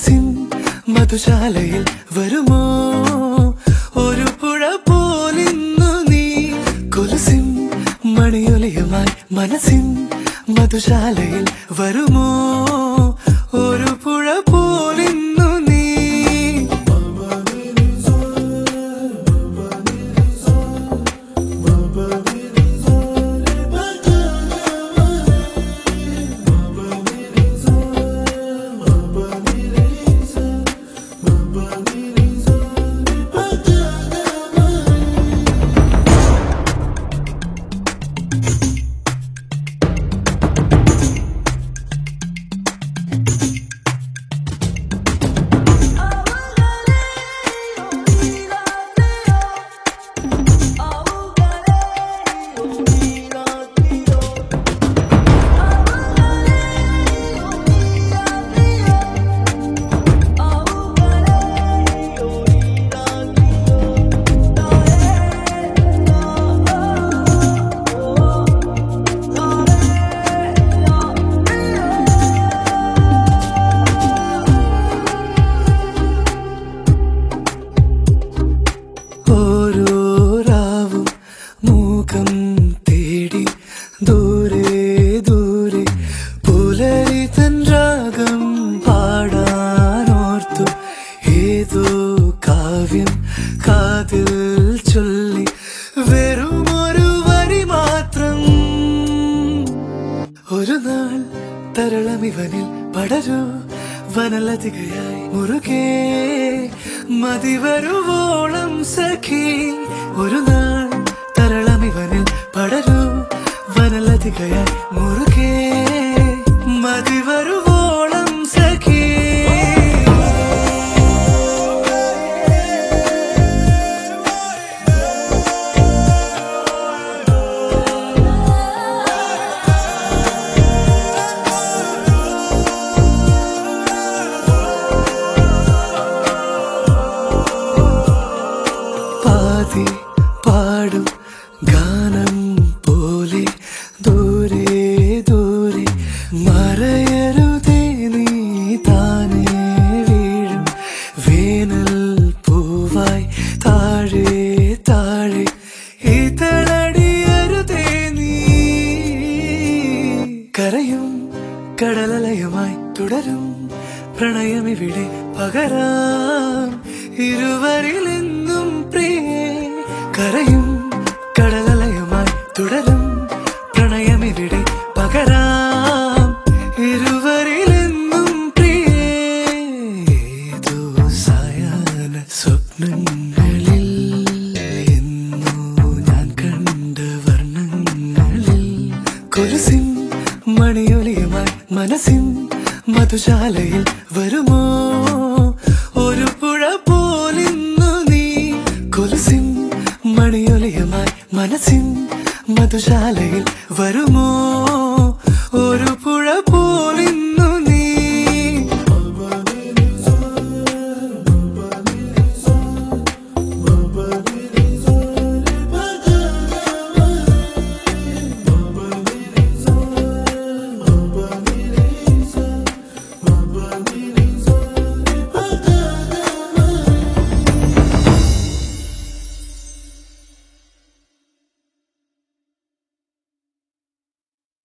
മനസ്സിൻ മധുശാലയിൽ വരുമോ ഒരു പുഴ പോലിന്നു നീ കൊലുസിൻ മണിയൊലിയുമായി മനസ്സിൻ മധുശാലയിൽ വരുമോ ഒരു പുഴ പോലിന്നു നീ ദൂരെ ദൂരെ പുലരി തൻ രാഗം പാടാനോർത്തു ഏതോ കാവ്യം കാതിൽ ചൊല്ലി വെറുമൊരു വരി മാത്രം ഒരു നാൾ തരളമിവനിൽ പടരൂ വനലതികയായി മുറുകെ മതിവരുവോളം സഖി ഒരു നാൾ തരളമിവനിൽ പടരൂ വനലതികയായി മുറുകെ മതിവരുവോളം സഖി പാതി പാടും ഗാനം പോലെ ദൂരെ ദൂരെ മറയരുതേ നീ താനേ വീഴും വേനൽ പൂവായി താഴെ താഴെ ഇതളടിയരുതേ നീ കരയും കടലലയുമായി തുടരും പ്രണയമിവിടെ പകരാം ഇരുവരിലെന്നും പ്രിയേ കരയും കടലലയുമായി തുടരും പ്രണയമിവിടെ പകരാം ഇരുവരിലെന്നും പ്രിയേ ഏതോ സായാഹ്ന സ്വപ്നങ്ങളിൽ എന്നോ ഞാൻ കണ്ട വർണ്ണങ്ങളിൽ കൊലുസിൻ മണിയൊലിയുമായി മനസ്സിൻ മധുശാലയിൽ വരുമോ ഒരു പുഴ പോലിന്നു നീ കൊലുസിൻ മണിയൊലിയുമായി മനസ്സിൻ മധുശാലയിൽ വരുമോ